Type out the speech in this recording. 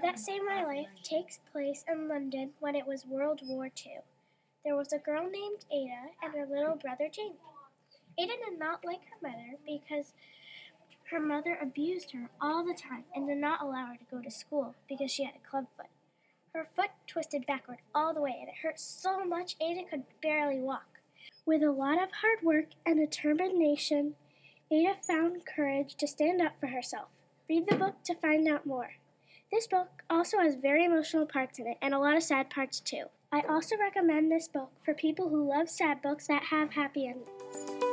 That Saved My Life takes place in London when it was World War II. There was a girl named Ada and her little brother Jamie. Ada did not like her mother because her mother abused her all the time and did not allow her to go to school because she had a club foot. Her foot twisted backward all the way and it hurt so much Ada could barely walk. With a lot of hard work and determination, Ada found courage to stand up for herself. Read the book to find out more. This book also has very emotional parts in it and a lot of sad parts too. I also recommend this book for people who love sad books that have happy endings.